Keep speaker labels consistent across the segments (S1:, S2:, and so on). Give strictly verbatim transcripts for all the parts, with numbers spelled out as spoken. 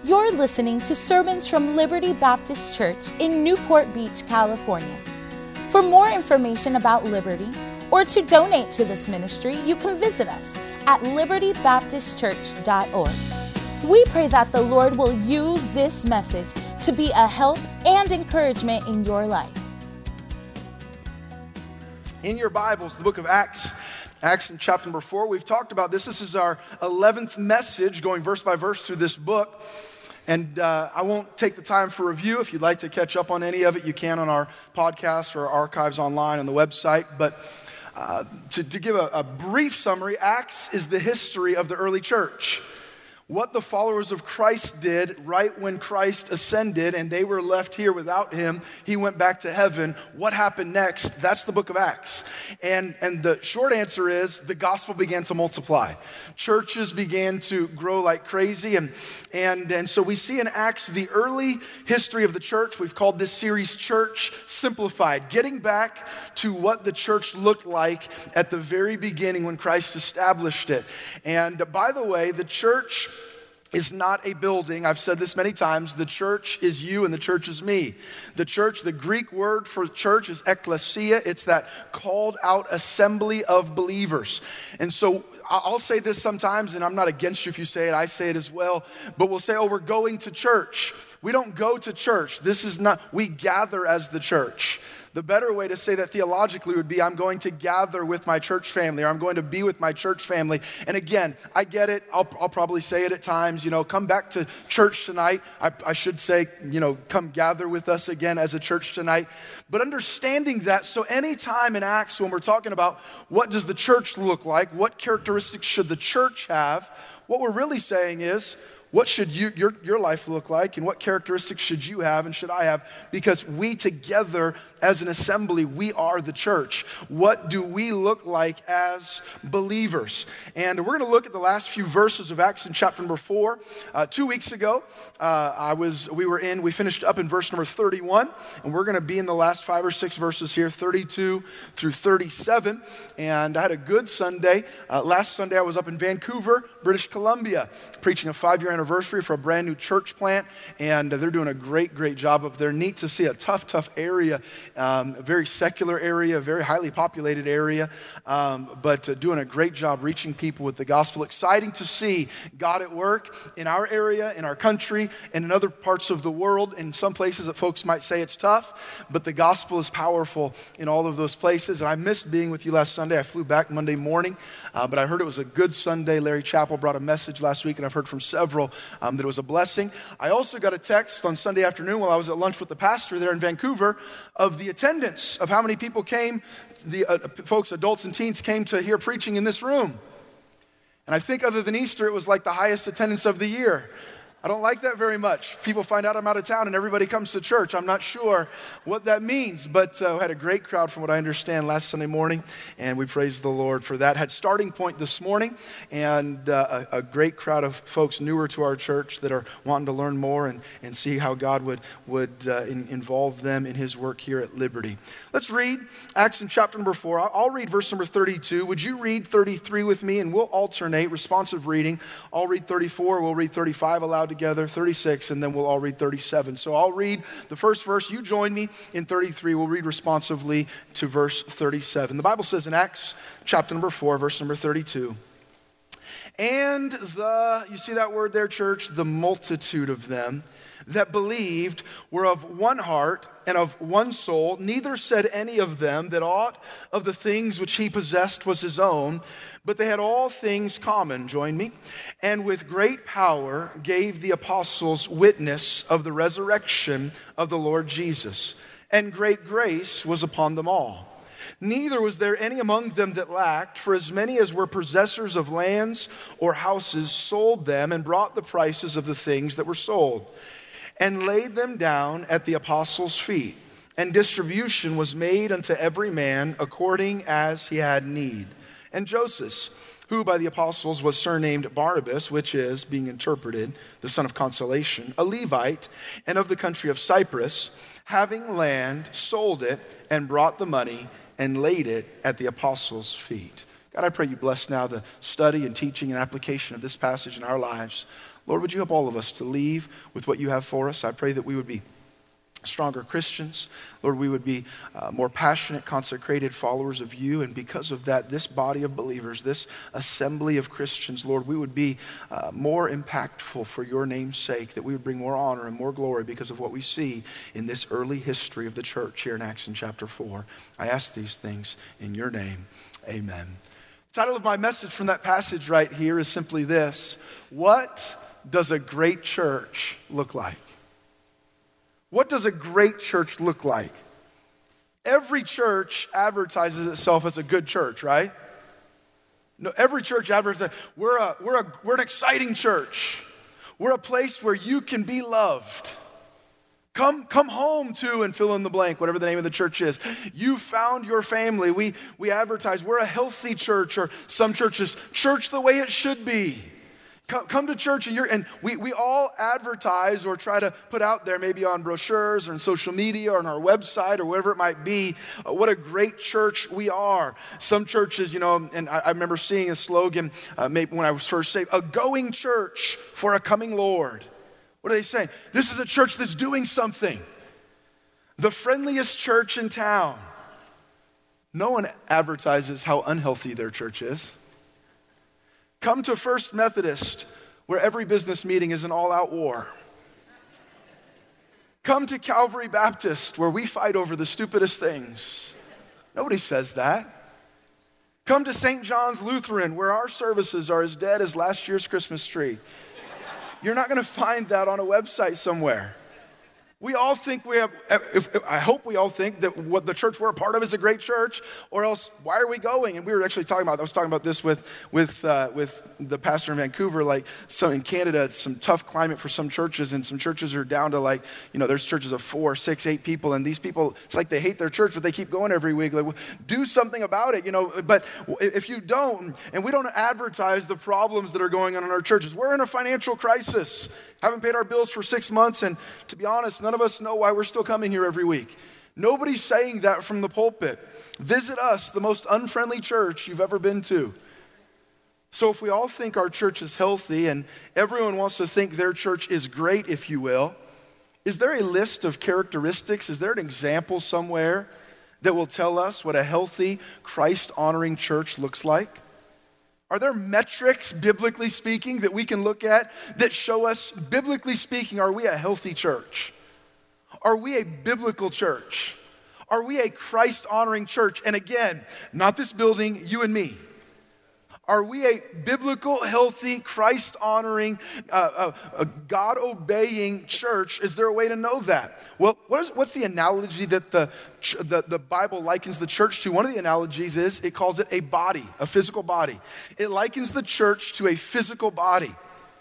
S1: You're listening to sermons from Liberty Baptist Church in Newport Beach, California. For more information about Liberty or to donate to this ministry, you can visit us at liberty baptist church dot org. We pray that the Lord will use this message to be a help and encouragement in your life.
S2: In your Bibles, the book of Acts, Acts in chapter number four, we've talked about this. This is our eleventh message going verse by verse through this book. And uh, I won't take the time for review. If you'd like to catch up on any of it, you can on our podcast or our archives online on the website. But uh, to, to give a, a brief summary, Acts is the history of the early church. What the followers of Christ did right when Christ ascended and they were left here without him. He went back to heaven. What happened next? That's the book of Acts. And, and the short answer is the gospel began to multiply. Churches began to grow like crazy. And, and, and so we see in Acts the early history of the church. We've called this series Church Simplified, getting back to what the church looked like at the very beginning when Christ established it. And by the way, the church is not a building. I've said this many times. The church is you and the church is me. The church, the Greek word for church is ekklesia. It's that called out assembly of believers. And so I'll say this sometimes, and I'm not against you if you say it, I say it as well, but we'll say, oh, we're going to church. We don't go to church. This is not, we gather as the church. The better way to say that theologically would be, I'm going to gather with my church family, or I'm going to be with my church family. And again, I get it. I'll, I'll probably say it at times, you know, come back to church tonight. I, I should say, you know, come gather with us again as a church tonight. But understanding that, so anytime in Acts when we're talking about what does the church look like, what characteristics should the church have, what we're really saying is, what should you, your, your life look like, and what characteristics should you have and should I have? Because we together as an assembly, we are the church. What do we look like as believers? And we're going to look at the last few verses of Acts in chapter number four. Uh, two weeks ago, uh, I was we were in, we finished up in verse number thirty-one, and we're going to be in the last five or six verses here, thirty-two through thirty-seven. And I had a good Sunday. Uh, last Sunday, I was up in Vancouver, British Columbia, preaching a five-year anniversary for a brand new church plant, and they're doing a great, great job up there. Neat to see a tough, tough area, um, a very secular area, a very highly populated area, um, but uh, doing a great job reaching people with the gospel. Exciting to see God at work in our area, in our country, and in other parts of the world. In some places that folks might say it's tough, but the gospel is powerful in all of those places. And I missed being with you last Sunday. I flew back Monday morning, uh, but I heard it was a good Sunday. Larry Chappell brought a message last week, and I've heard from several Um, that it was a blessing. I also got a text on Sunday afternoon while I was at lunch with the pastor there in Vancouver of the attendance of how many people came, the uh, folks, adults and teens came to hear preaching in this room. And I think other than Easter, it was like the highest attendance of the year. I don't like that very much. People find out I'm out of town and everybody comes to church. I'm not sure what that means, but uh, we had a great crowd from what I understand last Sunday morning, and we praise the Lord for that. Had Starting Point this morning, and uh, a, a great crowd of folks newer to our church that are wanting to learn more and, and see how God would, would uh, in, involve them in his work here at Liberty. Let's read Acts in chapter number four. I'll, I'll read verse number thirty-two. Would you read thirty-three with me, and we'll alternate responsive reading. I'll read thirty-four, we'll read thirty-five aloud together, thirty-six, and then we'll all read thirty-seven. So I'll read the first verse. You join me in thirty-three. We'll read responsively to verse thirty-seven. The Bible says in Acts chapter number four, verse number thirty-two, and the, you see that word there, church? The multitude of them that believed were of one heart and of one soul. Neither said any of them that aught of the things which he possessed was his own, but they had all things common. Join me. And with great power gave the apostles witness of the resurrection of the Lord Jesus. And great grace was upon them all. Neither was there any among them that lacked, for as many as were possessors of lands or houses sold them and brought the prices of the things that were sold, and laid them down at the apostles' feet. And distribution was made unto every man according as he had need. And Joseph, who by the apostles was surnamed Barnabas, which is, being interpreted, the son of consolation, a Levite, and of the country of Cyprus, having land, sold it, and brought the money, and laid it at the apostles' feet. God, I pray you bless now the study and teaching and application of this passage in our lives. Lord, would you help all of us to leave with what you have for us? I pray that we would be stronger Christians. Lord, we would be uh, more passionate, consecrated followers of you. And because of that, this body of believers, this assembly of Christians, Lord, we would be uh, more impactful for your name's sake, that we would bring more honor and more glory because of what we see in this early history of the church here in Acts in chapter four. I ask these things in your name. Amen. The title of my message from that passage right here is simply this: what does a great church look like? What does a great church look like? Every church advertises itself as a good church, right? No, every church advertises, we're a, we're a, we're an exciting church. We're a place where you can be loved. Come, come home to and fill in the blank, whatever the name of the church is. You found your family. We, we advertise we're a healthy church, or some churches, church the way it should be. Come, come to church and you're, and we, we all advertise or try to put out there, maybe on brochures or on social media or on our website or whatever it might be, uh, what a great church we are. Some churches, you know, and I, I remember seeing a slogan uh, maybe when I was first saved, a going church for a coming Lord. What are they saying? This is a church that's doing something. The friendliest church in town. No one advertises how unhealthy their church is. Come to First Methodist, where every business meeting is an all-out war. Come to Calvary Baptist, where we fight over the stupidest things. Nobody says that. Come to Saint John's Lutheran, where our services are as dead as last year's Christmas tree. You're not going to find that on a website somewhere. We all think we have, if, if, I hope we all think that what the church we're a part of is a great church, or else why are we going? And we were actually talking about, I was talking about this with with uh, with the pastor in Vancouver, like some in Canada, it's some tough climate for some churches, and some churches are down to like, you know, there's churches of four, six, eight people, and these people, it's like they hate their church, but they keep going every week. Like, well, do something about it, you know, but if you don't, and we don't advertise the problems that are going on in our churches, we're in a financial crisis. Haven't paid our bills for six months, and to be honest, none of us know why we're still coming here every week. Nobody's saying that from the pulpit. Visit us, the most unfriendly church you've ever been to. So if we all think our church is healthy, and everyone wants to think their church is great, if you will, is there a list of characteristics? Is there an example somewhere that will tell us what a healthy, Christ-honoring church looks like? Are there metrics, biblically speaking, that we can look at that show us, biblically speaking, are we a healthy church? Are we a biblical church? Are we a Christ-honoring church? And again, not this building, you and me. Are we a biblical, healthy, Christ-honoring, uh, uh, God-obeying church? Is there a way to know that? Well, what is, what's the analogy that the, the, the Bible likens the church to? One of the analogies is it calls it a body, a physical body. It likens the church to a physical body.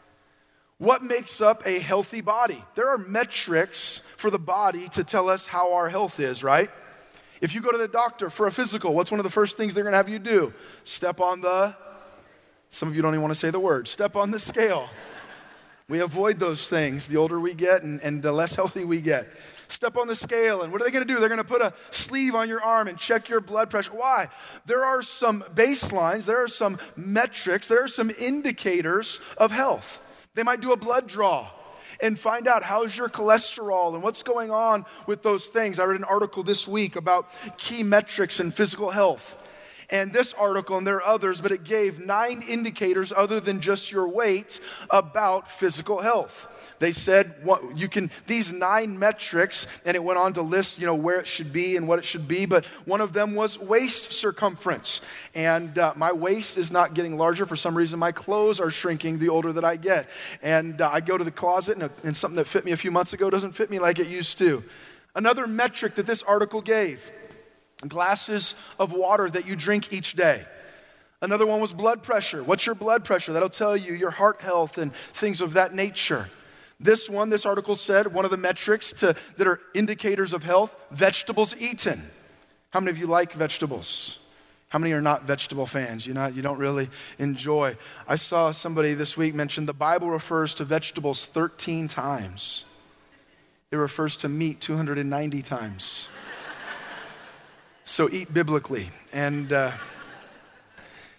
S2: What makes up a healthy body? There are metrics for the body to tell us how our health is, right? If you go to the doctor for a physical, what's one of the first things they're going to have you do? Step on the... Some of you don't even want to say the word. Step on the scale. We avoid those things the older we get and, and the less healthy we get. Step on the scale, and what are they going to do? They're going to put a sleeve on your arm and check your blood pressure. Why? There are some baselines, there are some metrics, there are some indicators of health. They might do a blood draw and find out how's your cholesterol and what's going on with those things. I read an article this week about key metrics in physical health. And this article, and there are others, but it gave nine indicators other than just your weight about physical health. They said what you can, these nine metrics, and it went on to list, you know, where it should be and what it should be, but one of them was waist circumference. And uh, my waist is not getting larger. For some reason, my clothes are shrinking the older that I get. And uh, I go to the closet, and, a, and something that fit me a few months ago doesn't fit me like it used to. Another metric that this article gave: glasses of water that you drink each day. Another one was blood pressure. What's your blood pressure? That'll tell you your heart health and things of that nature. This one, this article said, one of the metrics to, that are indicators of health, vegetables eaten. How many of you like vegetables? How many are not vegetable fans? You not, you don't really enjoy. I saw somebody this week mention the Bible refers to vegetables thirteen times. It refers to meat two hundred ninety times. So eat biblically. And uh,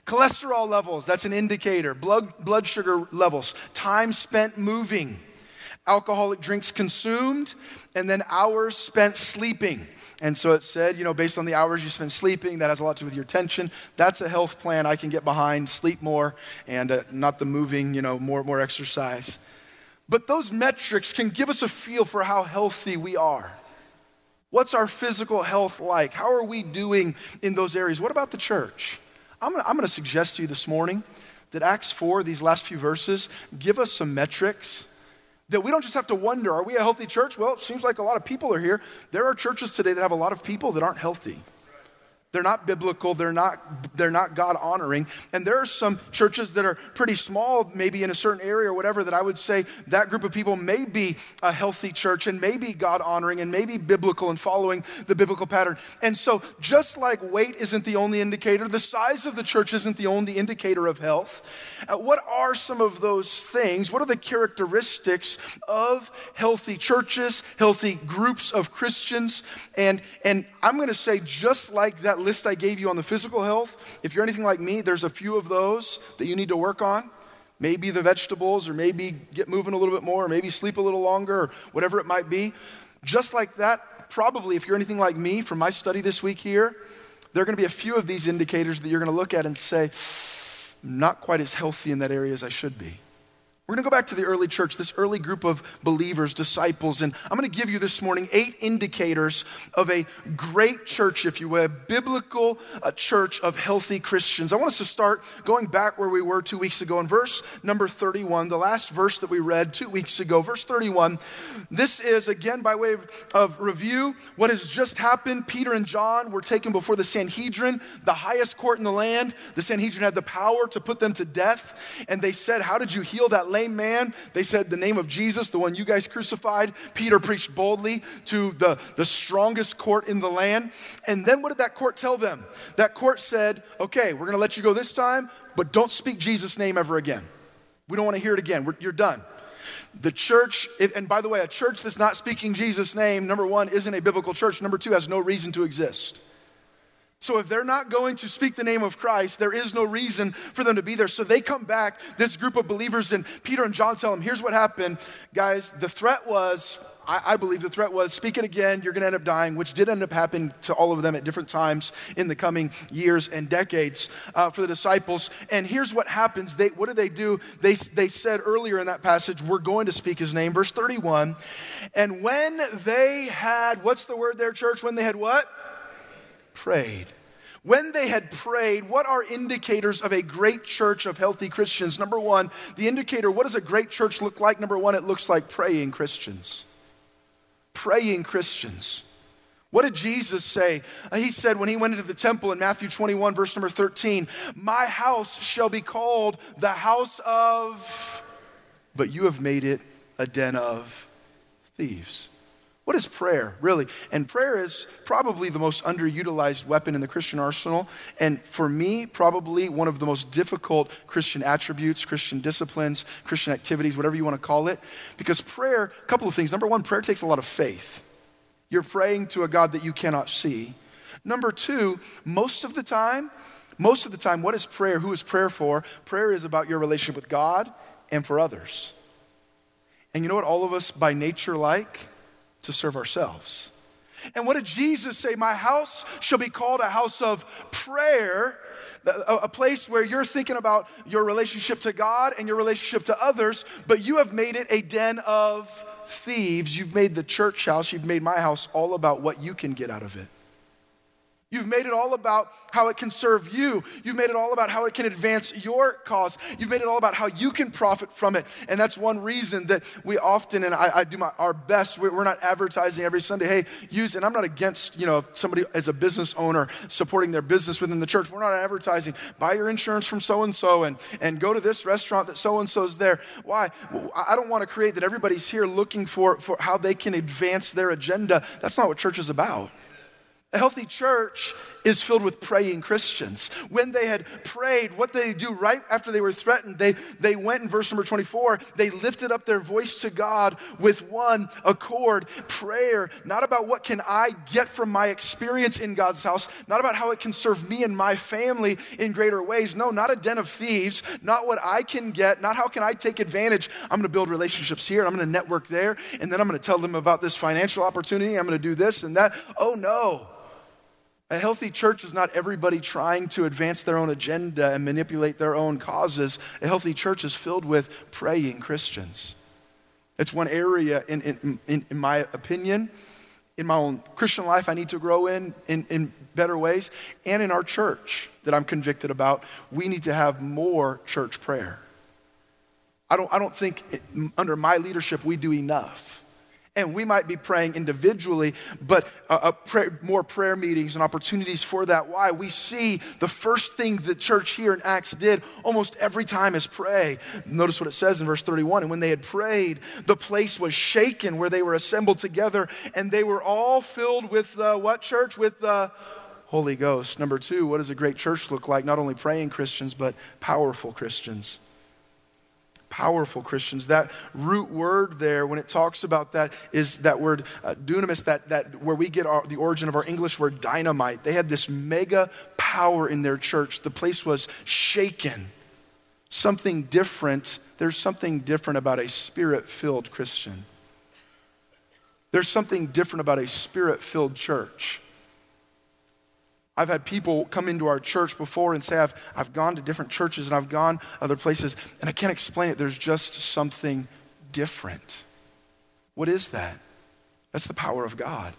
S2: Cholesterol levels, that's an indicator. Blood, blood sugar levels, time spent moving, alcoholic drinks consumed, and then hours spent sleeping. And so it said, you know, based on the hours you spend sleeping, that has a lot to do with your attention. That's a health plan I can get behind, sleep more, and uh, not the moving, you know, more, more exercise. But those metrics can give us a feel for how healthy we are. What's our physical health like? How are we doing in those areas? What about the church? I'm gonna, I'm gonna suggest to you this morning that Acts four, these last few verses, give us some metrics that we don't just have to wonder, are we a healthy church? Well, it seems like a lot of people are here. There are churches today that have a lot of people that aren't healthy. They're not biblical, they're not, they're not God-honoring. And there are some churches that are pretty small, maybe in a certain area or whatever, that I would say that group of people may be a healthy church and may be God-honoring and may be biblical and following the biblical pattern. And so just like weight isn't the only indicator, the size of the church isn't the only indicator of health. Uh, what are some of those things? What are the characteristics of healthy churches, healthy groups of Christians? And, and I'm going to say, just like that list I gave you on the physical health, if you're anything like me, there's a few of those that you need to work on. Maybe the vegetables, or maybe get moving a little bit more, or maybe sleep a little longer, or whatever it might be. Just like that, probably if you're anything like me, from my study this week here, there are going to be a few of these indicators that you're going to look at and say, not quite as healthy in that area as I should be. We're going to go back to the early church, this early group of believers, disciples, and I'm going to give you this morning eight indicators of a great church, if you will, a biblical uh, church of healthy Christians. I want us to start going back where we were two weeks ago in verse number thirty-one, the last verse that we read two weeks ago, verse thirty-one. This is, again, by way of, of review, what has just happened. Peter and John were taken before the Sanhedrin, the highest court in the land. The Sanhedrin had the power to put them to death, and they said, how did you heal that lame man? They said, the name of Jesus, the one you guys crucified. Peter preached boldly to the, the strongest court in the land. And then what did that court tell them? That court said, okay, we're going to let you go this time, but don't speak Jesus' name ever again. We don't want to hear it again. We're, you're done. The church, and by the way, a church that's not speaking Jesus' name, number one, isn't a biblical church. Number two, has no reason to exist. So if they're not going to speak the name of Christ, there is no reason for them to be there. So they come back, this group of believers, and Peter and John tell them, here's what happened. Guys, the threat was, I, I believe the threat was, speak it again, you're going to end up dying, which did end up happening to all of them at different times in the coming years and decades uh, for the disciples. And here's what happens. They, what did they do? They, they said earlier in that passage, we're going to speak his name. Verse thirty-one, and when they had, what's the word there, church? When they had what? Prayed. When they had prayed, what are indicators of a great church of healthy Christians? Number one, the indicator, what does a great church look like? Number one, it looks like praying Christians. Praying Christians. What did Jesus say? He said when he went into the temple in Matthew twenty-one, verse number thirteen, my house shall be called the house of, but you have made it a den of thieves. What is prayer, really? And prayer is probably the most underutilized weapon in the Christian arsenal. And for me, probably one of the most difficult Christian attributes, Christian disciplines, Christian activities, whatever you want to call it. Because prayer, a couple of things. Number one, prayer takes a lot of faith. You're praying to a God that you cannot see. Number two, most of the time, most of the time, what is prayer? Who is prayer for? Prayer is about your relationship with God and for others. And you know what all of us by nature like? To serve ourselves. And what did Jesus say? My house shall be called a house of prayer, a, a place where you're thinking about your relationship to God and your relationship to others, but you have made it a den of thieves. You've made the church house, you've made my house all about what you can get out of it. You've made it all about how it can serve you. You've made it all about how it can advance your cause. You've made it all about how you can profit from it. And that's one reason that we often, and I, I do my, our best, we're not advertising every Sunday, hey, use, and I'm not against, you know, somebody as a business owner supporting their business within the church. We're not advertising, buy your insurance from so-and-so and, and go to this restaurant that so-and-so's there. Why? I don't want to create that everybody's here looking for, for how they can advance their agenda. That's not what church is about. A healthy church is filled with praying Christians. When they had prayed, what did they do right after they were threatened? They, they went in verse number twenty-four, they lifted up their voice to God with one accord. Prayer, not about what can I get from my experience in God's house, not about how it can serve me and my family in greater ways. No, not a den of thieves, not what I can get, not how can I take advantage. I'm going to build relationships here, I'm going to network there, and then I'm going to tell them about this financial opportunity, I'm going to do this and that. Oh no. A healthy church is not everybody trying to advance their own agenda and manipulate their own causes. A healthy church is filled with praying Christians. It's one area, in, in, in, in my opinion, in my own Christian life I need to grow in, in, in better ways, and in our church that I'm convicted about. We need to have more church prayer. I don't, I don't think it, under my leadership we do enough. And we might be praying individually, but uh, uh, pray, more prayer meetings and opportunities for that. Why? We see the first thing the church here in Acts did almost every time is pray. Notice what it says in verse thirty-one. And when they had prayed, the place was shaken where they were assembled together, and they were all filled with uh, what, church? With the Holy Ghost. Number two, what does a great church look like? Not only praying Christians, but powerful Christians. Powerful Christians. That root word there, when it talks about that, is that word uh, dunamis, that, that where we get our, the origin of our English word dynamite. They had this mega power in their church. The place was shaken. Something different. There's something different about a spirit-filled Christian. There's something different about a spirit-filled church. I've had people come into our church before and say, I've, I've gone to different churches and I've gone other places, and I can't explain it. There's just something different. What is that? That's the power of God.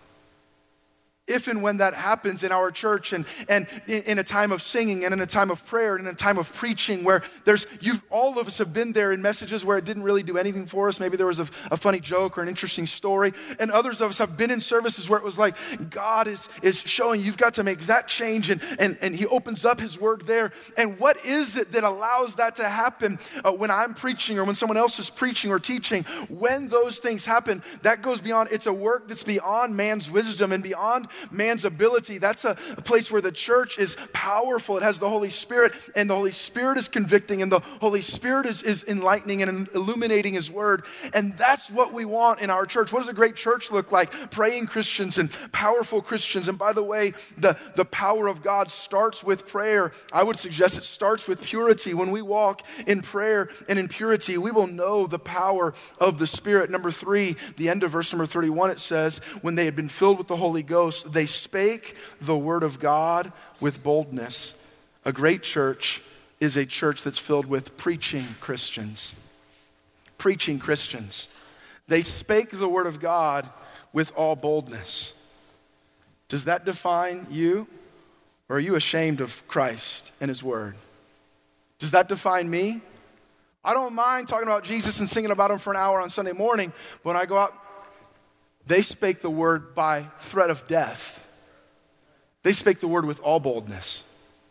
S2: If and when that happens in our church, and, and in a time of singing and in a time of prayer and in a time of preaching, where there's, you, all of us have been there in messages where it didn't really do anything for us. Maybe there was a, a funny joke or an interesting story. And others of us have been in services where it was like, God is, is showing you've got to make that change, and, and, and he opens up his word there. And what is it that allows that to happen uh, when I'm preaching or when someone else is preaching or teaching? When those things happen, that goes beyond, it's a work that's beyond man's wisdom and beyond man's ability. That's a, a place where the church is powerful. It has the Holy Spirit, and the Holy Spirit is convicting, and the Holy Spirit is, is enlightening and illuminating his word. And that's what we want in our church. What does a great church look like? Praying Christians and powerful Christians. And by the way, the, the power of God starts with prayer. I would suggest it starts with purity. When we walk in prayer and in purity, we will know the power of the Spirit. Number three, the end of verse number thirty-one, it says, when they had been filled with the Holy Ghost, they spake the word of God with boldness. A great church is a church that's filled with preaching Christians. Preaching Christians. They spake the word of God with all boldness. Does that define you? Or are you ashamed of Christ and his word? Does that define me? I don't mind talking about Jesus and singing about him for an hour on Sunday morning, but when I go out, they spake the word by threat of death. They spake the word with all boldness.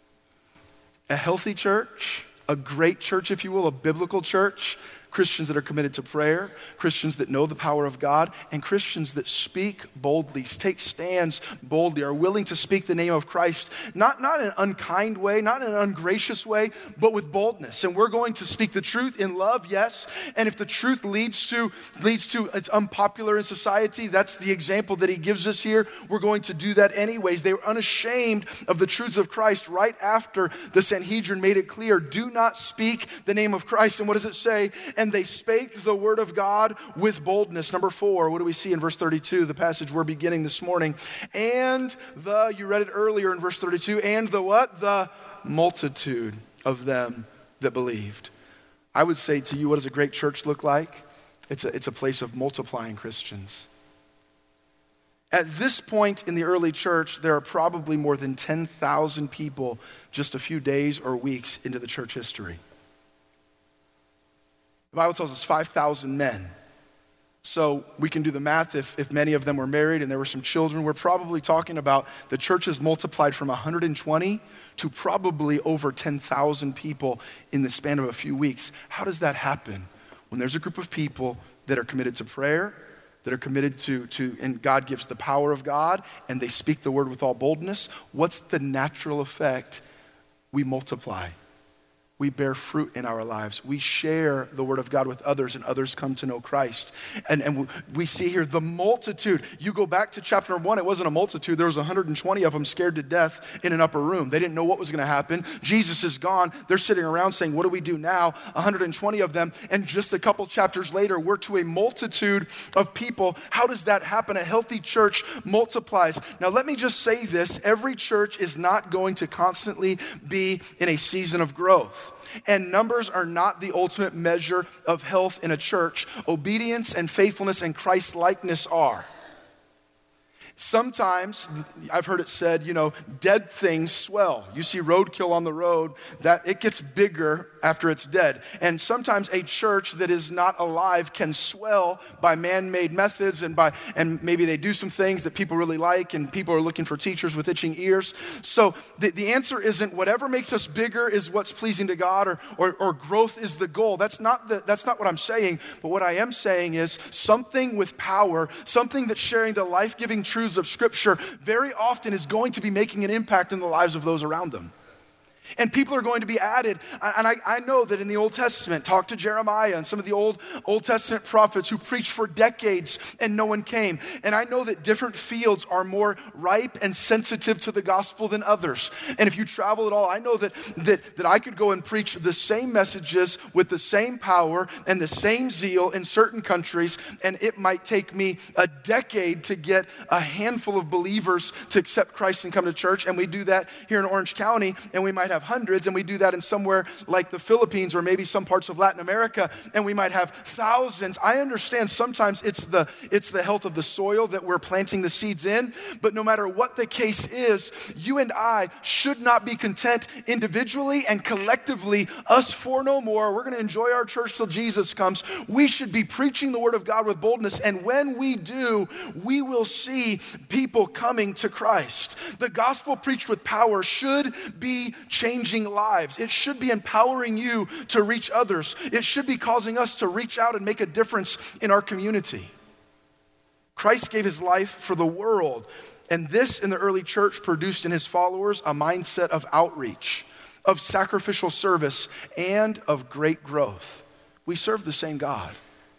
S2: A healthy church, a great church, if you will, a biblical church, Christians that are committed to prayer, Christians that know the power of God, and Christians that speak boldly, take stands boldly, are willing to speak the name of Christ, not, not in an unkind way, not in an ungracious way, but with boldness. And we're going to speak the truth in love, yes, and if the truth leads to, leads to it's unpopular in society, that's the example that he gives us here, we're going to do that anyways. They were unashamed of the truths of Christ right after the Sanhedrin made it clear, do not speak the name of Christ. And what does it say? And they spake the word of God with boldness. Number four, what do we see in verse thirty-two, the passage we're beginning this morning? And the, you read it earlier in verse thirty-two, and the what? The multitude of them that believed. I would say to you, what does a great church look like? It's a, it's a place of multiplying Christians. At this point in the early church, there are probably more than ten thousand people just a few days or weeks into the church history. The Bible tells us five thousand men. So we can do the math. If, if many of them were married and there were some children, we're probably talking about the church has multiplied from one hundred twenty to probably over ten thousand people in the span of a few weeks. How does that happen? When there's a group of people that are committed to prayer, that are committed to, to, and God gives the power of God, and they speak the word with all boldness, what's the natural effect? We multiply. We bear fruit in our lives. We share the word of God with others, and others come to know Christ. And, and we see here the multitude. You go back to chapter one, it wasn't a multitude. There was one hundred twenty of them scared to death in an upper room. They didn't know what was going to happen. Jesus is gone. They're sitting around saying, what do we do now? one hundred twenty of them. And just a couple chapters later, we're to a multitude of people. How does that happen? A healthy church multiplies. Now, let me just say this. Every church is not going to constantly be in a season of growth. And numbers are not the ultimate measure of health in a church. Obedience and faithfulness and Christ-likeness are. Sometimes, I've heard it said, you know, dead things swell. You see roadkill on the road, that it gets bigger after it's dead. And sometimes a church that is not alive can swell by man-made methods and by and maybe they do some things that people really like and people are looking for teachers with itching ears. So the, the answer isn't whatever makes us bigger is what's pleasing to God or, or, or growth is the goal. That's not the, that's not what I'm saying. But what I am saying is something with power, something that's sharing the life-giving truths of Scripture very often is going to be making an impact in the lives of those around them. And people are going to be added. And I, I know that in the Old Testament, talk to Jeremiah and some of the old Old Testament prophets who preached for decades and no one came. And I know that different fields are more ripe and sensitive to the gospel than others. And if you travel at all, I know that, that, that I could go and preach the same messages with the same power and the same zeal in certain countries. And it might take me a decade to get a handful of believers to accept Christ and come to church. And we do that here in Orange County, and we might have hundreds, and we do that in somewhere like the Philippines or maybe some parts of Latin America, and we might have thousands. I understand sometimes it's the it's the health of the soil that we're planting the seeds in, but no matter what the case is, you and I should not be content individually and collectively, us four no more. We're going to enjoy our church till Jesus comes. We should be preaching the word of God with boldness, and when we do, we will see people coming to Christ. The gospel preached with power should be changing Changing lives. It should be empowering you to reach others. It should be causing us to reach out and make a difference in our community. Christ gave his life for the world, and this in the early church produced in his followers a mindset of outreach, of sacrificial service, and of great growth. We serve the same God.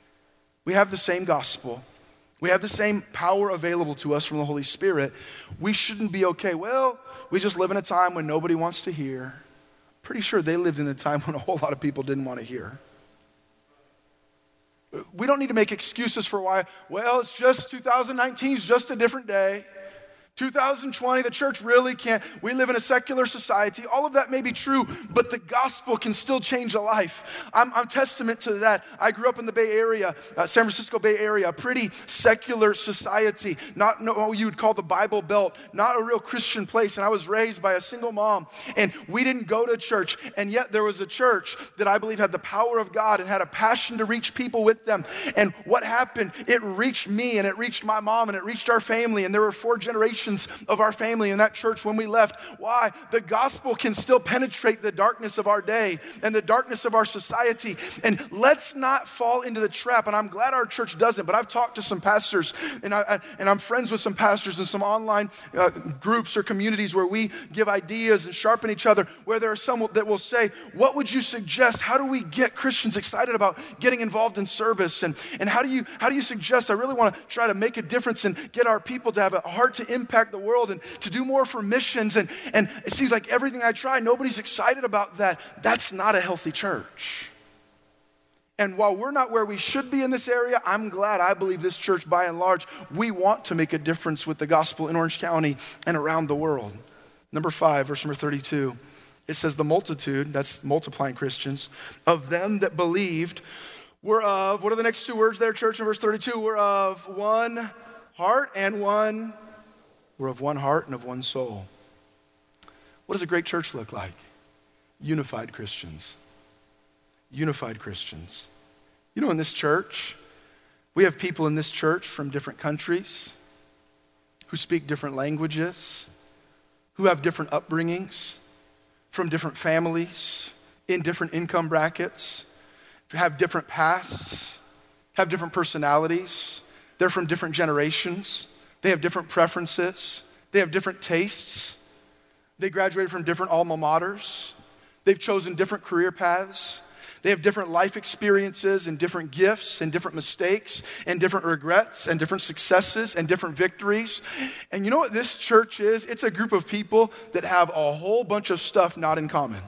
S2: We have the same gospel. We have the same power available to us from the Holy Spirit. We shouldn't be okay. Well, we just live in a time when nobody wants to hear. Pretty sure they lived in a time when a whole lot of people didn't want to hear. We don't need to make excuses for why, well, it's just two thousand nineteen is just a different day. two thousand twenty, the church really can't. We live in a secular society. All of that may be true, but the gospel can still change a life. I'm, I'm testament to that. I grew up in the Bay Area, uh, San Francisco Bay Area, a pretty secular society, not no, what you would call the Bible Belt, not a real Christian place. And I was raised by a single mom, and we didn't go to church. And yet there was a church that I believe had the power of God and had a passion to reach people with them. And what happened? It reached me, and it reached my mom, and it reached our family. And there were four generations of our family in that church when we left. Why? The gospel can still penetrate the darkness of our day and the darkness of our society. And let's not fall into the trap. And I'm glad our church doesn't, but I've talked to some pastors, and, I, and I'm friends with some pastors in some online uh, groups or communities where we give ideas and sharpen each other, where there are some that will say, what would you suggest? How do we get Christians excited about getting involved in service? And, and how do you how do you suggest? I really want to try to make a difference and get our people to have a heart to impact the world and to do more for missions. And, and it seems like everything I try, nobody's excited about that. That's not a healthy church. And while we're not where we should be in this area, I'm glad I believe this church, by and large, we want to make a difference with the gospel in Orange County and around the world. Number five, verse number thirty-two, it says the multitude, that's multiplying Christians, of them that believed were of, what are the next two words there, church, in verse thirty-two? Were of one heart and one We're of one heart and of one soul. What does a great church look like? Unified Christians. Unified Christians. You know, in this church, we have people in this church from different countries who speak different languages, who have different upbringings, from different families, in different income brackets, have different pasts, have different personalities, They're from different generations. They have different preferences. They have different tastes. They graduated from different alma maters. They've chosen different career paths. They have different life experiences and different gifts and different mistakes and different regrets and different successes and different victories. And you know what this church is? It's a group of people that have a whole bunch of stuff not in common.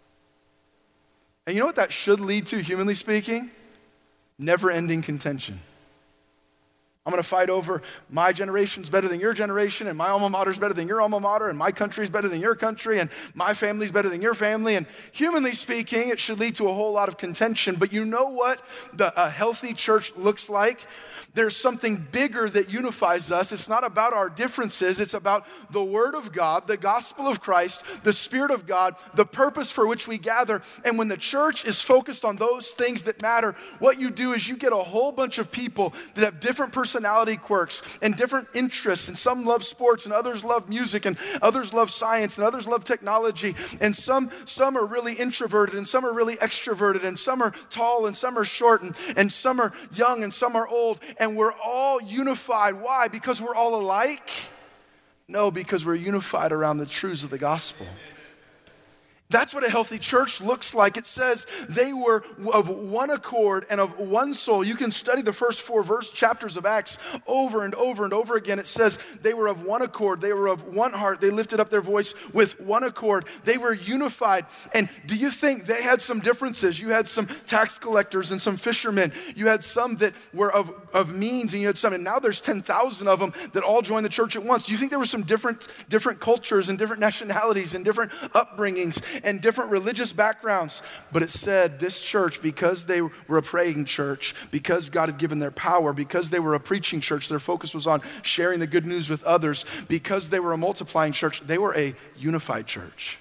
S2: And you know what that should lead to, humanly speaking? Never-ending contention. I'm going to fight over my generation's better than your generation, and my alma mater's better than your alma mater, and my country's better than your country, and my family's better than your family. And humanly speaking, it should lead to a whole lot of contention. But you know what the, a healthy church looks like? There's something bigger that unifies us. It's not about our differences. It's about the Word of God, the gospel of Christ, the Spirit of God, the purpose for which we gather. And when the church is focused on those things that matter, what you do is you get a whole bunch of people that have different personality quirks and different interests. And some love sports, and others love music, and others love science, and others love technology. And some, some are really introverted, and some are really extroverted, and some are tall, and some are short, and, and some are young, and some are old. And we're all unified. Why? Because we're all alike? No, because we're unified around the truths of the gospel. That's what a healthy church looks like. It says they were of one accord and of one soul. You can study the first four verse chapters of Acts over and over and over again. It says they were of one accord. They were of one heart. They lifted up their voice with one accord. They were unified. And do you think they had some differences? You had some tax collectors and some fishermen. You had some that were of, of means, and you had some, and now there's ten thousand of them that all joined the church at once. Do you think there were some different, different cultures and different nationalities and different upbringings and different religious backgrounds? But it said this church, because they were a praying church, because God had given their power, because they were a preaching church, their focus was on sharing the good news with others, because they were a multiplying church, they were a unified church.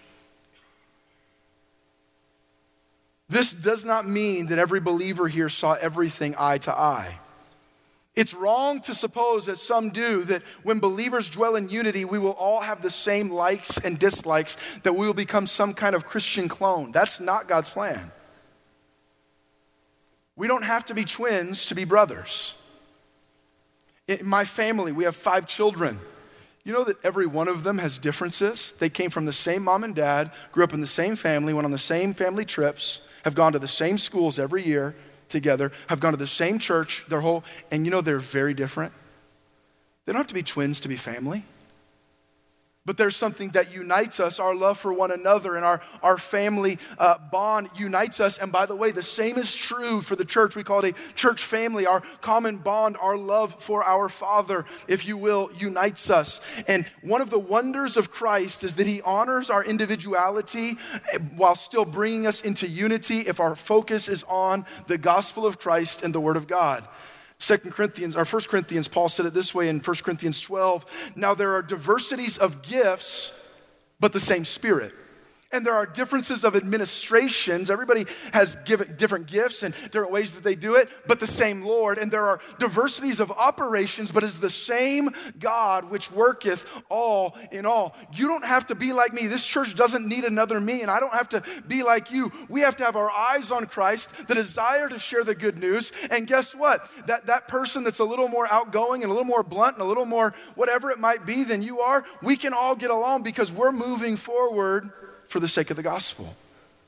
S2: This does not mean that every believer here saw everything eye to eye. It's wrong to suppose, as some do, that when believers dwell in unity, we will all have the same likes and dislikes, that we will become some kind of Christian clone. That's not God's plan. We don't have to be twins to be brothers. In my family, we have five children. You know that every one of them has differences? They came from the same mom and dad, grew up in the same family, went on the same family trips, have gone to the same schools every year together, have gone to the same church their whole, and you know they're very different. They don't have to be twins to be family. But there's something that unites us, our love for one another, and our, our family uh, bond unites us. And by the way, the same is true for the church. We call it a church family. Our common bond, our love for our Father, if you will, unites us. And one of the wonders of Christ is that he honors our individuality while still bringing us into unity if our focus is on the gospel of Christ and the Word of God. Second Corinthians, or First Corinthians, Paul said it this way in First Corinthians twelve. Now there are diversities of gifts, but the same Spirit. And there are differences of administrations. Everybody has given different gifts and different ways that they do it, but the same Lord. And there are diversities of operations, but it's the same God which worketh all in all. You don't have to be like me. This church doesn't need another me, and I don't have to be like you. We have to have our eyes on Christ, the desire to share the good news. And guess what? That, that person that's a little more outgoing and a little more blunt and a little more whatever it might be than you are, we can all get along because we're moving forward for the sake of the gospel.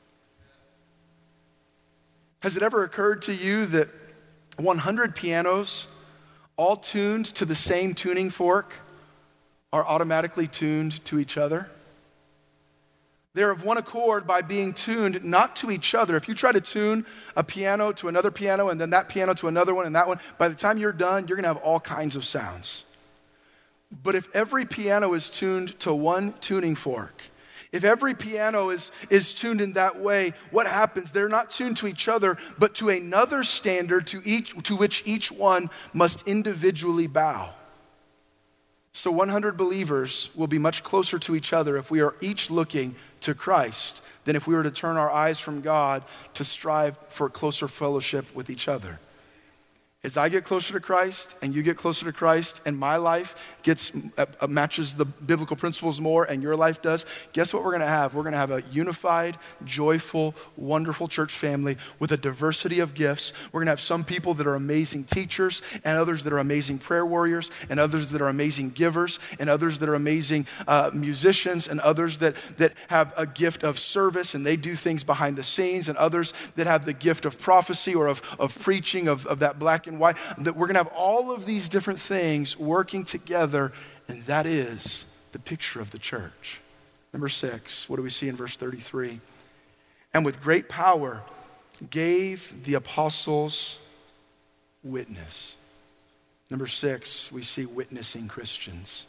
S2: Has it ever occurred to you that one hundred pianos, all tuned to the same tuning fork, are automatically tuned to each other? They're of one accord by being tuned not to each other. If you try to tune a piano to another piano and then that piano to another one and that one, by the time you're done, you're going to have all kinds of sounds. But if every piano is tuned to one tuning fork, if every piano is, is tuned in that way, what happens? They're not tuned to each other, but to another standard to each to which each one must individually bow. So one hundred believers will be much closer to each other if we are each looking to Christ than if we were to turn our eyes from God to strive for closer fellowship with each other. As I get closer to Christ and you get closer to Christ and my life gets uh, matches the biblical principles more and your life does, guess what we're going to have? We're going to have a unified, joyful, wonderful church family with a diversity of gifts. We're going to have some people that are amazing teachers and others that are amazing prayer warriors and others that are amazing givers and others that are amazing uh, musicians and others that, that have a gift of service and they do things behind the scenes and others that have the gift of prophecy or of, of preaching of, of that black and why, that we're going to have all of these different things working together, and that is the picture of the church. Number six, what do we see in verse thirty-three? And with great power gave the apostles witness. Number six, we see witnessing Christians.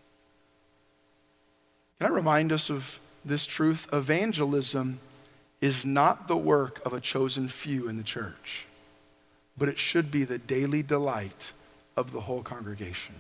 S2: Can I remind us of this truth? Evangelism is not the work of a chosen few in the church, but it should be the daily delight of the whole congregation.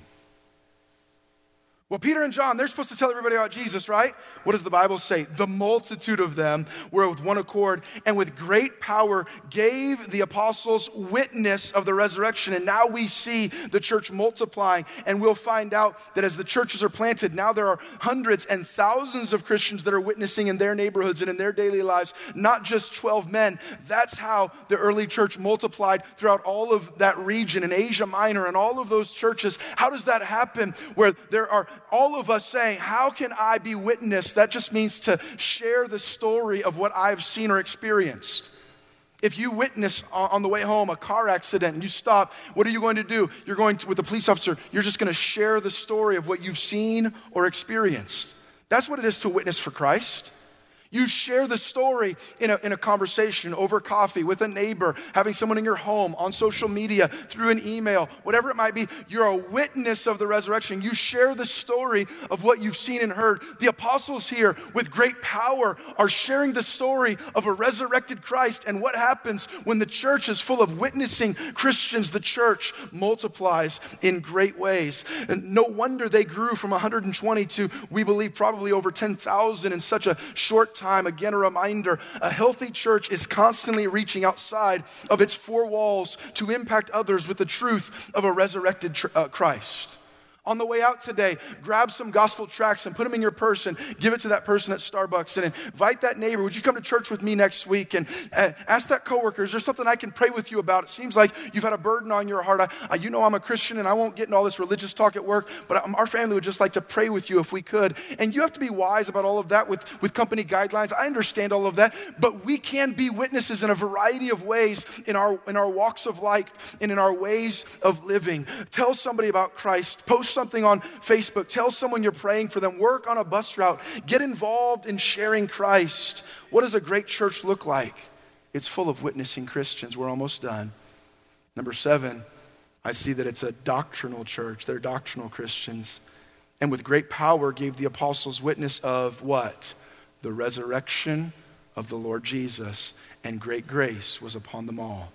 S2: Well, Peter and John, they're supposed to tell everybody about Jesus, right? What does the Bible say? The multitude of them were with one accord and with great power gave the apostles witness of the resurrection. And now we see the church multiplying, and we'll find out that as the churches are planted, now there are hundreds and thousands of Christians that are witnessing in their neighborhoods and in their daily lives, not just twelve men. That's how the early church multiplied throughout all of that region in Asia Minor and all of those churches. How does that happen? Where there are all of us saying, how can I be witness? That just means to share the story of what I've seen or experienced. If you witness on the way home a car accident and you stop, what are you going to do? You're going to, with the police officer, you're just going to share the story of what you've seen or experienced. That's what it is to witness for Christ. You share the story in a, in a conversation, over coffee, with a neighbor, having someone in your home, on social media, through an email, whatever it might be. You're a witness of the resurrection. You share the story of what you've seen and heard. The apostles here, with great power, are sharing the story of a resurrected Christ. And what happens when the church is full of witnessing Christians? The church multiplies in great ways. And no wonder they grew from one hundred twenty to, we believe, probably over ten thousand in such a short time. Again, a reminder, a healthy church is constantly reaching outside of its four walls to impact others with the truth of a resurrected tr- uh, Christ. On the way out today, grab some gospel tracts and put them in your purse and give it to that person at Starbucks and invite that neighbor. Would you come to church with me next week? And uh, ask that coworker, is there something I can pray with you about? It seems like you've had a burden on your heart. I, I, you know I'm a Christian and I won't get in all this religious talk at work, but our family would just like to pray with you if we could. And you have to be wise about all of that with, with company guidelines. I understand all of that, but we can be witnesses in a variety of ways in our, in our walks of life and in our ways of living. Tell somebody about Christ. Post something on Facebook. Tell someone you're praying for them. Work on a bus route. Get involved in sharing Christ. What does a great church look like? It's full of witnessing Christians. We're almost done. Number seven, I see that it's a doctrinal church. They're doctrinal Christians. And with great power gave the apostles witness of what? The resurrection of the Lord Jesus. And great grace was upon them all.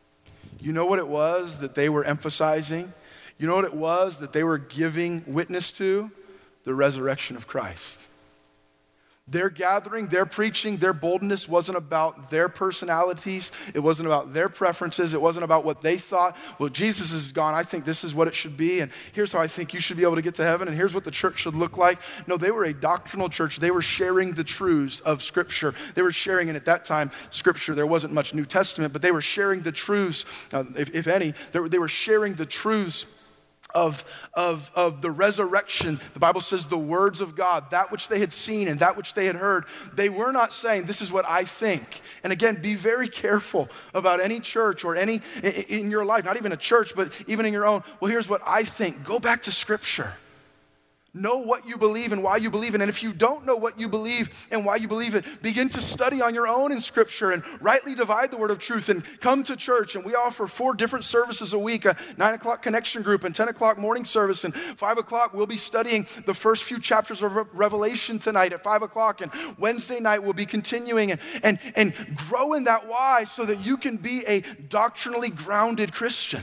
S2: You know what it was that they were emphasizing? You know what it was that they were giving witness to? The resurrection of Christ. Their gathering, their preaching, their boldness wasn't about their personalities. It wasn't about their preferences. It wasn't about what they thought. Well, Jesus is gone. I think this is what it should be. And here's how I think you should be able to get to heaven. And here's what the church should look like. No, they were a doctrinal church. They were sharing the truths of Scripture. They were sharing, and at that time, Scripture, there wasn't much New Testament, but they were sharing the truths, uh, if, if any. They were, they were sharing the truths Of, of, of the resurrection. The Bible says the words of God, that which they had seen and that which they had heard. They were not saying, this is what I think. And again, be very careful about any church or any in your life, not even a church, but even in your own. Well, here's what I think. Go back to Scripture. Know what you believe and why you believe it. And if you don't know what you believe and why you believe it, begin to study on your own in Scripture and rightly divide the word of truth and come to church. And we offer four different services a week, a nine o'clock connection group and ten o'clock morning service. And five o'clock, we'll be studying the first few chapters of Revelation tonight at five o'clock. And Wednesday night, we'll be continuing and, and, and grow in that why so that you can be a doctrinally grounded Christian.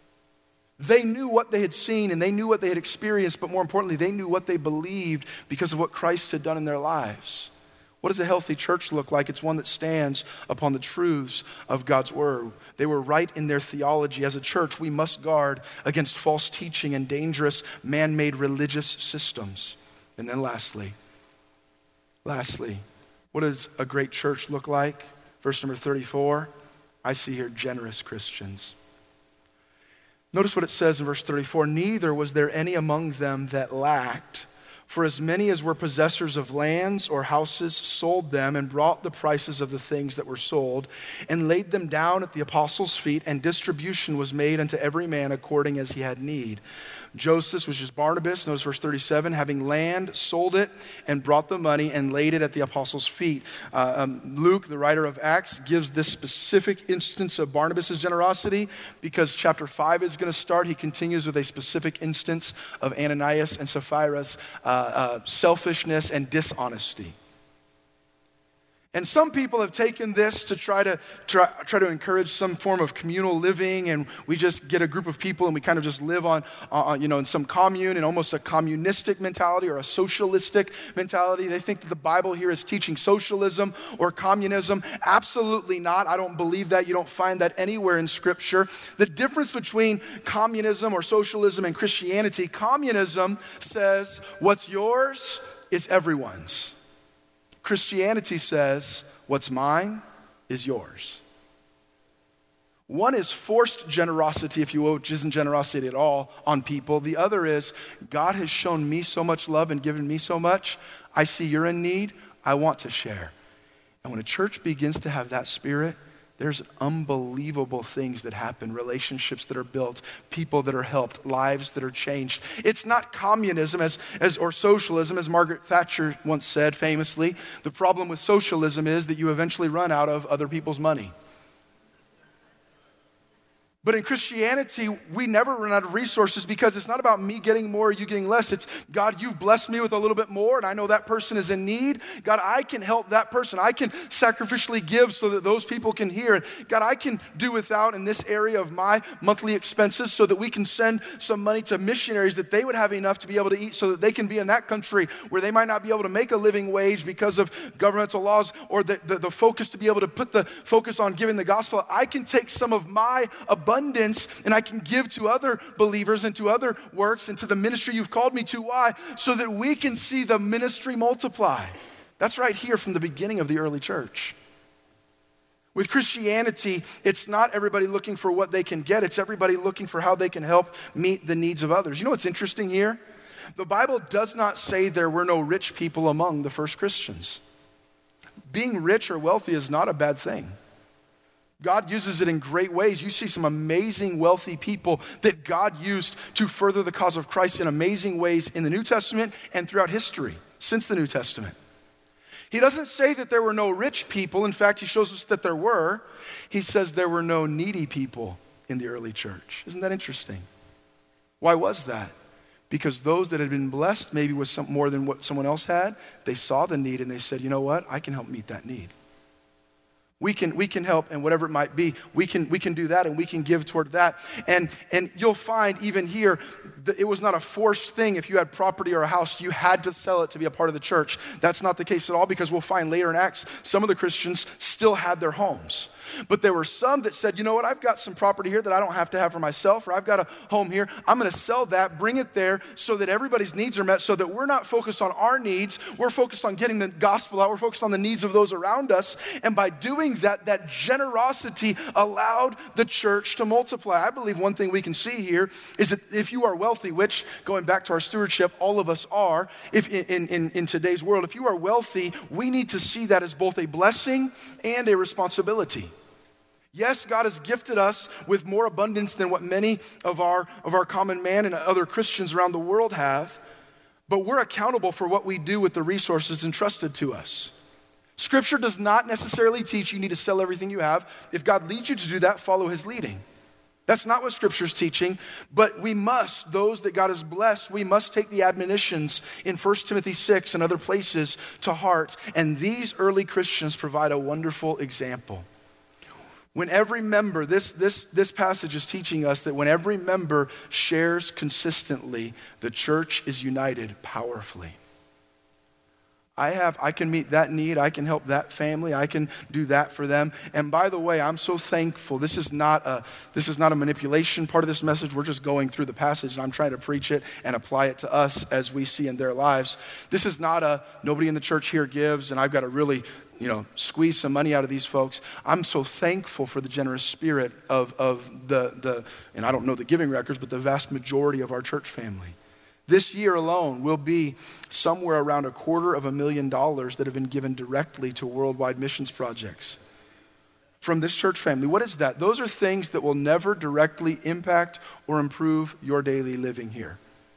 S2: They knew what they had seen and they knew what they had experienced, but more importantly, they knew what they believed because of what Christ had done in their lives. What does a healthy church look like? It's one that stands upon the truths of God's word. They were right in their theology. As a church, we must guard against false teaching and dangerous man-made religious systems. And then lastly, lastly, what does a great church look like? Verse number thirty-four, I see here generous Christians. Notice what it says in verse thirty-four, neither was there any among them that lacked, for as many as were possessors of lands or houses sold them and brought the prices of the things that were sold and laid them down at the apostles' feet, and distribution was made unto every man according as he had need. Joseph, which is Barnabas, notice verse thirty-seven, having land, sold it and brought the money and laid it at the apostles' feet. Uh, um, Luke, the writer of Acts, gives this specific instance of Barnabas' generosity because chapter five is going to start. He continues with a specific instance of Ananias and Sapphira's uh, uh, selfishness and dishonesty. And some people have taken this to try to try, try to encourage some form of communal living, and we just get a group of people and we kind of just live on, uh, you know, in some commune, in almost a communistic mentality or a socialistic mentality. They think that the Bible here is teaching socialism or communism. Absolutely not. I don't believe that. You don't find that anywhere in Scripture. The difference between communism or socialism and Christianity, communism says what's yours is everyone's. Christianity says, what's mine is yours. One is forced generosity, if you will, which isn't generosity at all on people. The other is, God has shown me so much love and given me so much. I see you're in need. I want to share. And when a church begins to have that spirit, there's unbelievable things that happen, relationships that are built, people that are helped, lives that are changed. It's not communism as, as or socialism, as Margaret Thatcher once said famously. The problem with socialism is that you eventually run out of other people's money. But in Christianity, we never run out of resources because it's not about me getting more or you getting less. It's, God, you've blessed me with a little bit more, and I know that person is in need. God, I can help that person. I can sacrificially give so that those people can hear it. God, I can do without in this area of my monthly expenses so that we can send some money to missionaries that they would have enough to be able to eat so that they can be in that country where they might not be able to make a living wage because of governmental laws or the, the, the focus to be able to put the focus on giving the gospel. I can take some of my abundance abundance, and I can give to other believers and to other works and to the ministry you've called me to. Why? So that we can see the ministry multiply. That's right here from the beginning of the early church. With Christianity, it's not everybody looking for what they can get. It's everybody looking for how they can help meet the needs of others. You know what's interesting here? The Bible does not say there were no rich people among the first Christians. Being rich or wealthy is not a bad thing. God uses it in great ways. You see some amazing wealthy people that God used to further the cause of Christ in amazing ways in the New Testament and throughout history since the New Testament. He doesn't say that there were no rich people. In fact, he shows us that there were. He says there were no needy people in the early church. Isn't that interesting? Why was that? Because those that had been blessed maybe with some more than what someone else had, they saw the need and they said, you know what? I can help meet that need. We can we can help, and whatever it might be, we can we can do that, and we can give toward that. And and you'll find even here that it was not a forced thing. If you had property or a house, you had to sell it to be a part of the church. That's not the case at all, because we'll find later in Acts, some of the Christians still had their homes. But there were some that said, you know what, I've got some property here that I don't have to have for myself, or I've got a home here. I'm going to sell that, bring it there so that everybody's needs are met, so that we're not focused on our needs. We're focused on getting the gospel out. We're focused on the needs of those around us. And by doing that, that generosity allowed the church to multiply. I believe one thing we can see here is that if you are wealthy, which, going back to our stewardship, all of us are, if in, in, in today's world, if you are wealthy, we need to see that as both a blessing and a responsibility. Yes, God has gifted us with more abundance than what many of our, of our common man and other Christians around the world have, but we're accountable for what we do with the resources entrusted to us. Scripture does not necessarily teach you need to sell everything you have. If God leads you to do that, follow his leading. That's not what Scripture's teaching, but we must, those that God has blessed, we must take the admonitions in First Timothy six and other places to heart, and these early Christians provide a wonderful example. When every member, this, this, this passage is teaching us that when every member shares consistently, the church is united powerfully. I have, I can meet that need. I can help that family. I can do that for them. And by the way, I'm so thankful. This is not a, this is not a manipulation part of this message. We're just going through the passage and I'm trying to preach it and apply it to us as we see in their lives. This is not a, nobody in the church here gives and I've got to really, you know, squeeze some money out of these folks. I'm so thankful for the generous spirit of, of the, the, and I don't know the giving records, but the vast majority of our church family. This year alone will be somewhere around a quarter of a million dollars that have been given directly to worldwide missions projects from this church family. What is that? Those are things that will never directly impact or improve your daily living here.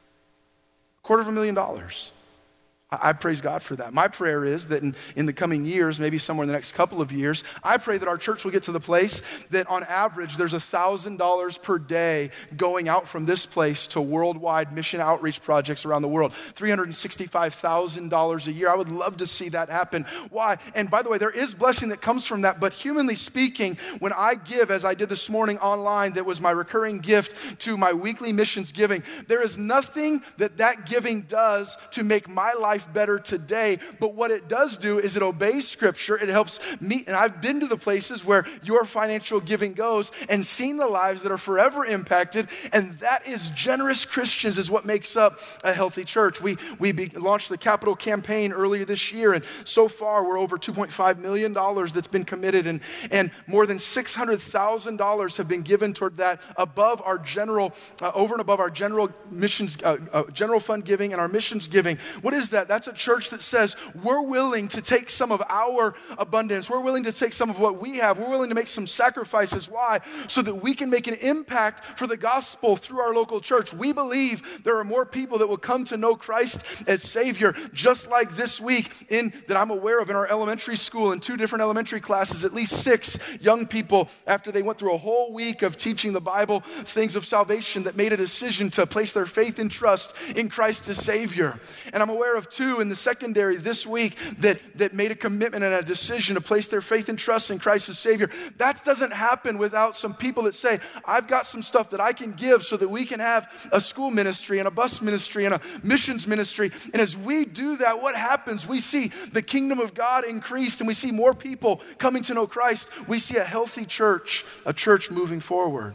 S2: Quarter of a million dollars. I praise God for that. My prayer is that in, in the coming years, maybe somewhere in the next couple of years, I pray that our church will get to the place that on average there's one thousand dollars per day going out from this place to worldwide mission outreach projects around the world. three hundred sixty-five thousand dollars a year. I would love to see that happen. Why? And by the way, there is blessing that comes from that, but humanly speaking, when I give, as I did this morning online, that was my recurring gift to my weekly missions giving, there is nothing that that giving does to make my life better today, but what it does do is it obeys Scripture. It helps me, and I've been to the places where your financial giving goes and seen the lives that are forever impacted, and that is generous Christians is what makes up a healthy church. We we be, launched the capital campaign earlier this year, and so far we're over two point five million dollars that's been committed, and, and more than six hundred thousand dollars have been given toward that above our general, uh, over and above our general missions, uh, uh, general fund giving and our missions giving. What is that? That's a church that says we're willing to take some of our abundance. We're willing to take some of what we have. We're willing to make some sacrifices. Why? So that we can make an impact for the gospel through our local church. We believe there are more people that will come to know Christ as Savior, just like this week in that I'm aware of in our elementary school, in two different elementary classes, at least six young people, after they went through a whole week of teaching the Bible, things of salvation, that made a decision to place their faith and trust in Christ as Savior. And I'm aware of two in the secondary this week that, that made a commitment and a decision to place their faith and trust in Christ as Savior. That doesn't happen without some people that say, I've got some stuff that I can give so that we can have a school ministry and a bus ministry and a missions ministry. And as we do that, what happens? We see the kingdom of God increased and we see more people coming to know Christ. We see a healthy church, a church moving forward.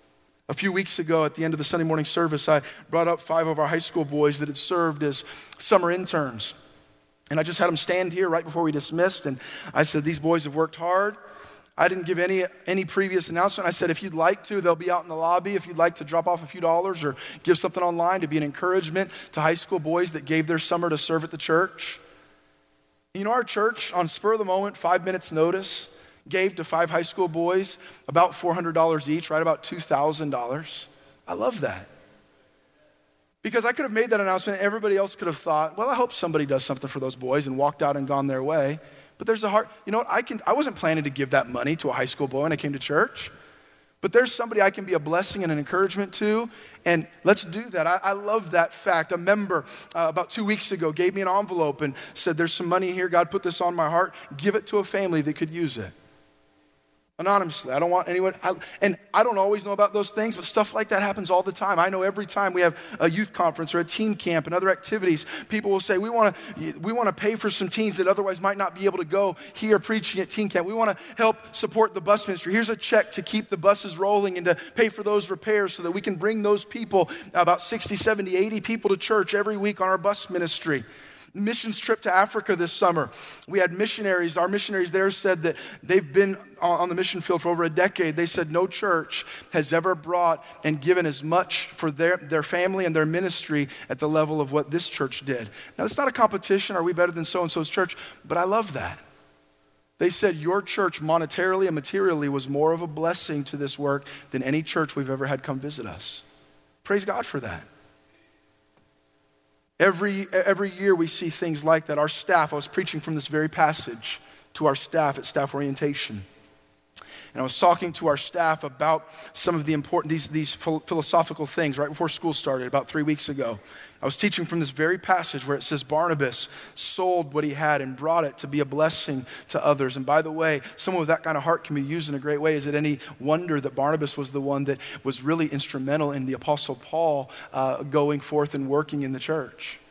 S2: A few weeks ago at the end of the Sunday morning service, I brought up five of our high school boys that had served as summer interns. And I just had them stand here right before we dismissed. And I said, these boys have worked hard. I didn't give any any previous announcement. I said, if you'd like to, they'll be out in the lobby. If you'd like to drop off a few dollars or give something online to be an encouragement to high school boys that gave their summer to serve at the church. You know, our church, on spur of the moment, five minutes notice, gave to five high school boys about four hundred dollars each, right about two thousand dollars. I love that. Because I could have made that announcement and everybody else could have thought, well, I hope somebody does something for those boys, and walked out and gone their way. But there's a heart, you know what, I can. I wasn't planning to give that money to a high school boy when I came to church. But there's somebody I can be a blessing and an encouragement to, and let's do that. I, I love that fact. A member uh, about two weeks ago gave me an envelope and said, there's some money here. God put this on my heart. Give it to a family that could use it. Anonymously. I don't want anyone, I, and I don't always know about those things, but stuff like that happens all the time. I know every time we have a youth conference or a teen camp and other activities, people will say, we want to we want to pay for some teens that otherwise might not be able to go here preaching at teen camp. We want to help support the bus ministry. Here's a check to keep the buses rolling and to pay for those repairs so that we can bring those people, about sixty, seventy, eighty people to church every week on our bus ministry. Missions trip to Africa this summer. We had missionaries. Our missionaries there said that they've been on the mission field for over a decade. They said no church has ever brought and given as much for their, their family and their ministry at the level of what this church did. Now, it's not a competition. Are we better than so-and-so's church? But I love that. They said your church monetarily and materially was more of a blessing to this work than any church we've ever had come visit us. Praise God for that. Every, every year we see things like that. Our staff, I was preaching from this very passage to our staff at staff orientation. And I was talking to our staff about some of the important, these, these philosophical things right before school started about three weeks ago. I was teaching from this very passage where it says Barnabas sold what he had and brought it to be a blessing to others. And by the way, someone with that kind of heart can be used in a great way. Is it any wonder that Barnabas was the one that was really instrumental in the Apostle Paul uh, going forth and working in the church?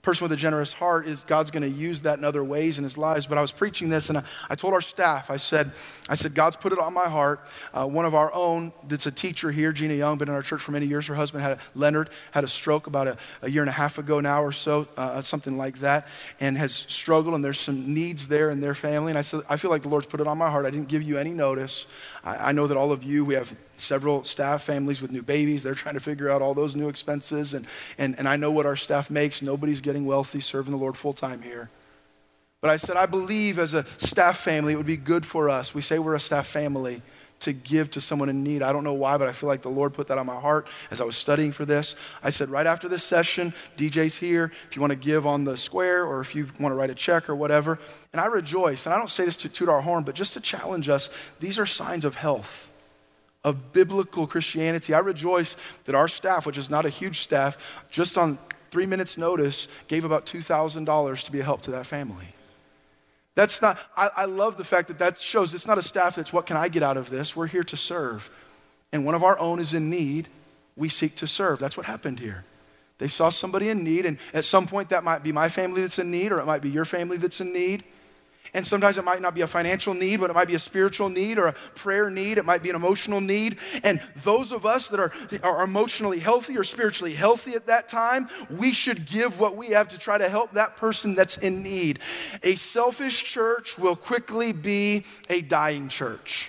S2: person with a generous heart is God's going to use that in other ways in his lives. But I was preaching this, and I, I told our staff, I said, I said, God's put it on my heart. Uh, one of our own that's a teacher here, Gina Young, been in our church for many years. Her husband, had a, Leonard, had a stroke about a, a year and a half ago now or so, uh, something like that, and has struggled, and there's some needs there in their family. And I said, I feel like the Lord's put it on my heart. I didn't give you any notice. I, I know that all of you, we have several staff families with new babies. They're trying to figure out all those new expenses. And, and, and I know what our staff makes. Nobody's getting wealthy serving the Lord full time here. But I said, I believe as a staff family, it would be good for us. We say we're a staff family to give to someone in need. I don't know why, but I feel like the Lord put that on my heart as I was studying for this. I said, right after this session, D J's here. If you want to give on the square or if you want to write a check or whatever. And I rejoice, and I don't say this to toot our horn, but just to challenge us, these are signs of health, of biblical Christianity. I rejoice that our staff, which is not a huge staff, just on three minutes notice, gave about two thousand dollars to be a help to that family. That's not, I, I love the fact that that shows it's not a staff that's what can I get out of this? We're here to serve. And one of our own is in need, we seek to serve. That's what happened here. They saw somebody in need, and at some point that might be my family that's in need, or it might be your family that's in need. And sometimes it might not be a financial need, but it might be a spiritual need or a prayer need. It might be an emotional need. And those of us that are, are emotionally healthy or spiritually healthy at that time, we should give what we have to try to help that person that's in need. A selfish church will quickly be a dying church.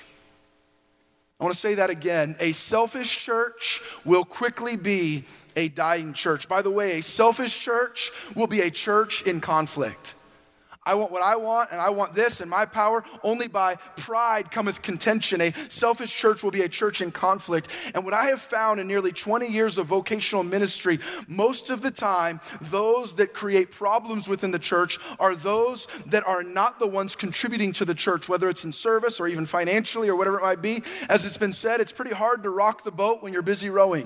S2: I want to say that again. A selfish church will quickly be a dying church. By the way, a selfish church will be a church in conflict. I want what I want, and I want this, and my power. Only by pride cometh contention. A selfish church will be a church in conflict. And what I have found in nearly twenty years of vocational ministry, most of the time, those that create problems within the church are those that are not the ones contributing to the church, whether it's in service or even financially or whatever it might be. As it's been said, it's pretty hard to rock the boat when you're busy rowing.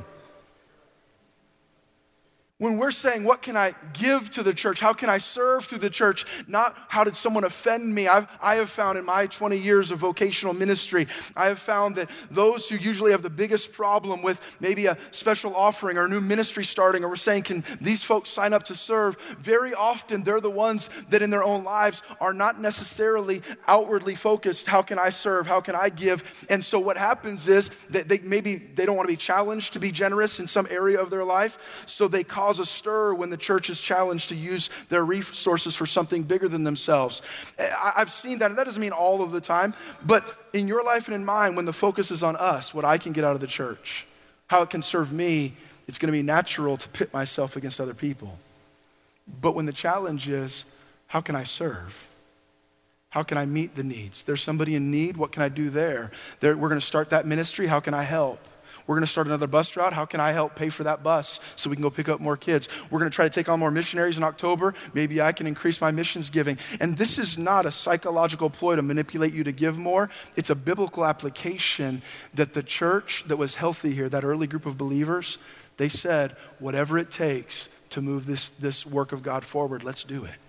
S2: When we're saying, what can I give to the church? How can I serve through the church? Not how did someone offend me? I've, I have found in my twenty years of vocational ministry, I have found that those who usually have the biggest problem with maybe a special offering or a new ministry starting, or we're saying, can these folks sign up to serve? Very often they're the ones that in their own lives are not necessarily outwardly focused. How can I serve? How can I give? And so what happens is that they maybe they don't want to be challenged to be generous in some area of their life, so they call cause a stir when the church is challenged to use their resources for something bigger than themselves. I've seen that, and that doesn't mean all of the time, but in your life and in mine, when the focus is on us, what I can get out of the church, how it can serve me, it's going to be natural to pit myself against other people. But when the challenge is, how can I serve? How can I meet the needs? There's somebody in need, what can I do there? there we're going to start that ministry, how can I help? We're going to start another bus route. How can I help pay for that bus so we can go pick up more kids? We're going to try to take on more missionaries in October. Maybe I can increase my missions giving. And this is not a psychological ploy to manipulate you to give more. It's a biblical application that the church that was healthy here, that early group of believers, they said, whatever it takes to move this, this work of God forward, let's do it.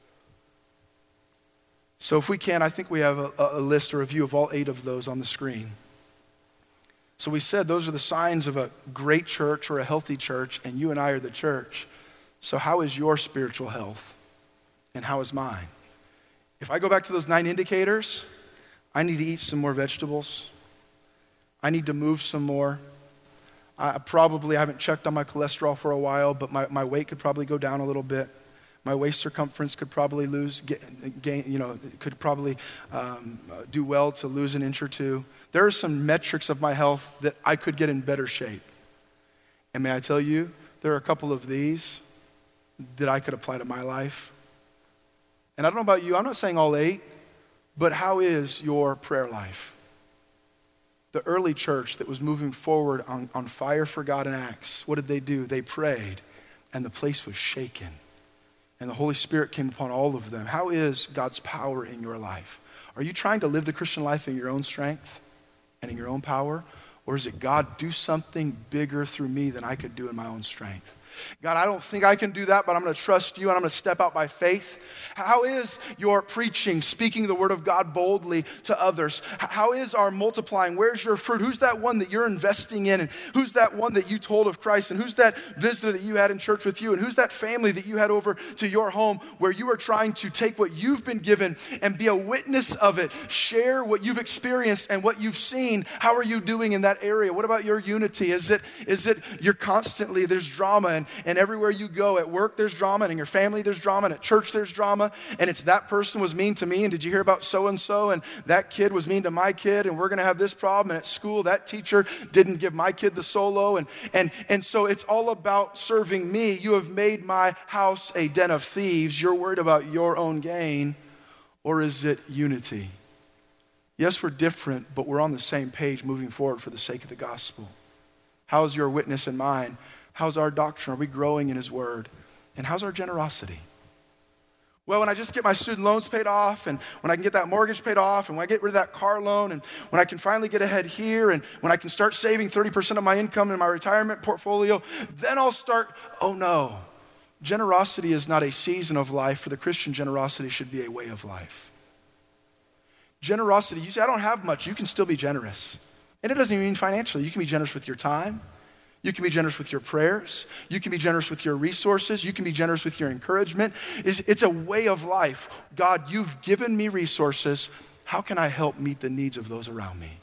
S2: So if we can, I think we have a, a list or a view of all eight of those on the screen. So we said those are the signs of a great church or a healthy church, and you and I are the church. So how is your spiritual health, and how is mine? If I go back to those nine indicators, I need to eat some more vegetables. I need to move some more. I probably haven't checked on my cholesterol for a while, but my, my weight could probably go down a little bit. My waist circumference could probably lose, gain, you know, could probably um, do well to lose an inch or two. There are some metrics of my health that I could get in better shape. And may I tell you, there are a couple of these that I could apply to my life. And I don't know about you, I'm not saying all eight, but how is your prayer life? The early church that was moving forward on, on fire for God in Acts, what did they do? They prayed, and the place was shaken. And the Holy Spirit came upon all of them. How is God's power in your life? Are you trying to live the Christian life in your own strength and in your own power? Or is it, God, do something bigger through me than I could do in my own strength? God, I don't think I can do that, but I'm going to trust you and I'm going to step out by faith. How is your preaching, speaking the word of God boldly to others? How is our multiplying? Where's your fruit? Who's that one that you're investing in? And who's that one that you told of Christ? And who's that visitor that you had in church with you? And who's that family that you had over to your home where you are trying to take what you've been given and be a witness of it? Share what you've experienced and what you've seen. How are you doing in that area? What about your unity? Is it, is it you're constantly, there's drama and, and everywhere you go, at work there's drama and in your family there's drama and at church there's drama, and it's that person was mean to me, and did you hear about so-and-so, and that kid was mean to my kid, and we're going to have this problem, and at school that teacher didn't give my kid the solo, and, and, and so it's all about serving me. You have made my house a den of thieves. You're worried about your own gain, or is it unity? Yes, we're different, but we're on the same page moving forward for the sake of the gospel. How's your witness and mine? How's our doctrine? Are we growing in his word? And how's our generosity? Well, when I just get my student loans paid off, and when I can get that mortgage paid off, and when I get rid of that car loan, and when I can finally get ahead here, and when I can start saving thirty percent of my income in my retirement portfolio, then I'll start, oh no. Generosity is not a season of life. For the Christian, generosity should be a way of life. Generosity, you say, I don't have much. You can still be generous. And it doesn't even mean financially. You can be generous with your time. You can be generous with your prayers. You can be generous with your resources. You can be generous with your encouragement. It's, it's a way of life. God, you've given me resources. How can I help meet the needs of those around me?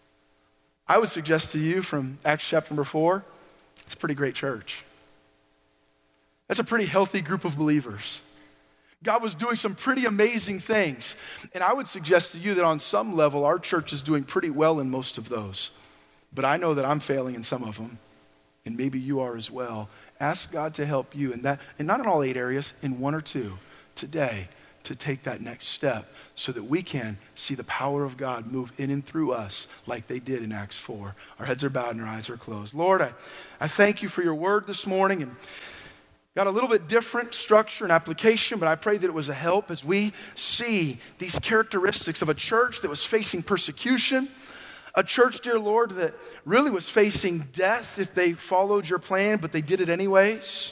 S2: I would suggest to you from Acts chapter number four, it's a pretty great church. That's a pretty healthy group of believers. God was doing some pretty amazing things. And I would suggest to you that on some level, our church is doing pretty well in most of those. But I know that I'm failing in some of them. And maybe you are as well. Ask God to help you in that, and not in all eight areas, in one or two today, to take that next step so that we can see the power of God move in and through us like they did in Acts four. Our heads are bowed and our eyes are closed. Lord, I, I thank you for your word this morning, and got a little bit different structure and application, but I pray that it was a help as we see these characteristics of a church that was facing persecution, a church, dear Lord, that really was facing death if they followed your plan, but they did it anyways.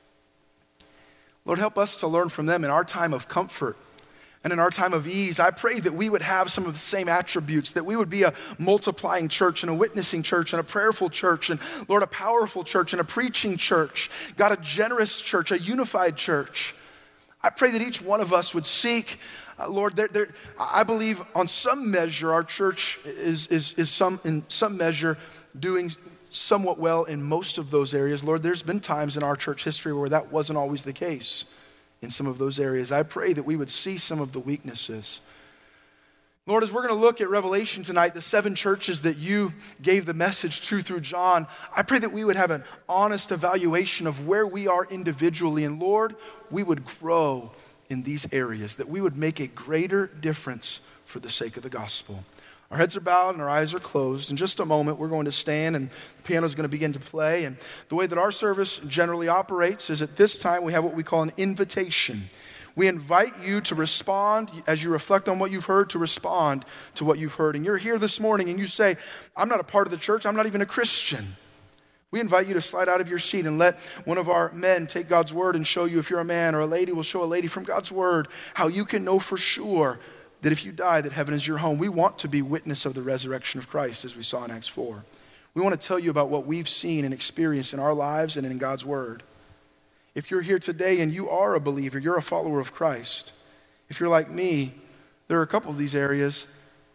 S2: Lord, help us to learn from them in our time of comfort and in our time of ease. I pray that we would have some of the same attributes, that we would be a multiplying church and a witnessing church and a prayerful church and, Lord, a powerful church and a preaching church. God, a generous church, a unified church. I pray that each one of us would seek Uh, Lord, there, there, I believe on some measure our church is, is, is some, in some measure doing somewhat well in most of those areas. Lord, there's been times in our church history where that wasn't always the case in some of those areas. I pray that we would see some of the weaknesses. Lord, as we're going to look at Revelation tonight, the seven churches that you gave the message to through John, I pray that we would have an honest evaluation of where we are individually. And Lord, we would grow in these areas, that we would make a greater difference for the sake of the gospel. Our heads are bowed and our eyes are closed. In just a moment, we're going to stand and the piano is going to begin to play. And the way that our service generally operates is at this time we have what we call an invitation. We invite you to respond as you reflect on what you've heard, to respond to what you've heard. And you're here this morning and you say, I'm not a part of the church, I'm not even a Christian. We invite you to slide out of your seat and let one of our men take God's word and show you, if you're a man, or a lady will show a lady from God's word, how you can know for sure that if you die, that heaven is your home. We want to be witness of the resurrection of Christ, as we saw in Acts four. We want to tell you about what we've seen and experienced in our lives and in God's word. If you're here today and you are a believer, you're a follower of Christ. If you're like me, there are a couple of these areas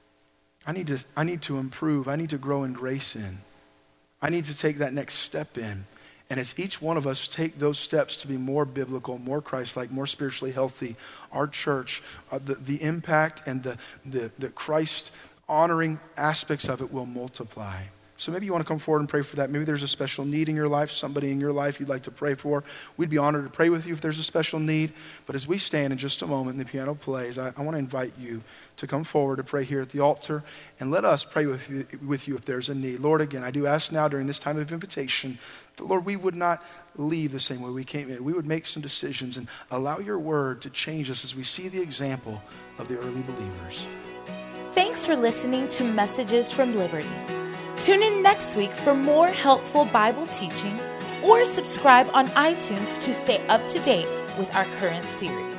S2: I need to, I need to improve. I need to grow in grace in. I need to take that next step in. And as each one of us take those steps to be more biblical, more Christ-like, more spiritually healthy, our church, uh, the, the impact and the, the, the Christ-honoring aspects of it will multiply. So maybe you want to come forward and pray for that. Maybe there's a special need in your life, somebody in your life you'd like to pray for. We'd be honored to pray with you if there's a special need. But as we stand in just a moment and the piano plays, I, I want to invite you to come forward to pray here at the altar. And let us pray with you, with you if there's a need. Lord, again, I do ask now during this time of invitation that, Lord, we would not leave the same way we came in. We would make some decisions and allow your word to change us as we see the example of the early believers.
S1: Thanks for listening to Messages from Liberty. Tune in next week for more helpful Bible teaching, or subscribe on iTunes to stay up to date with our current series.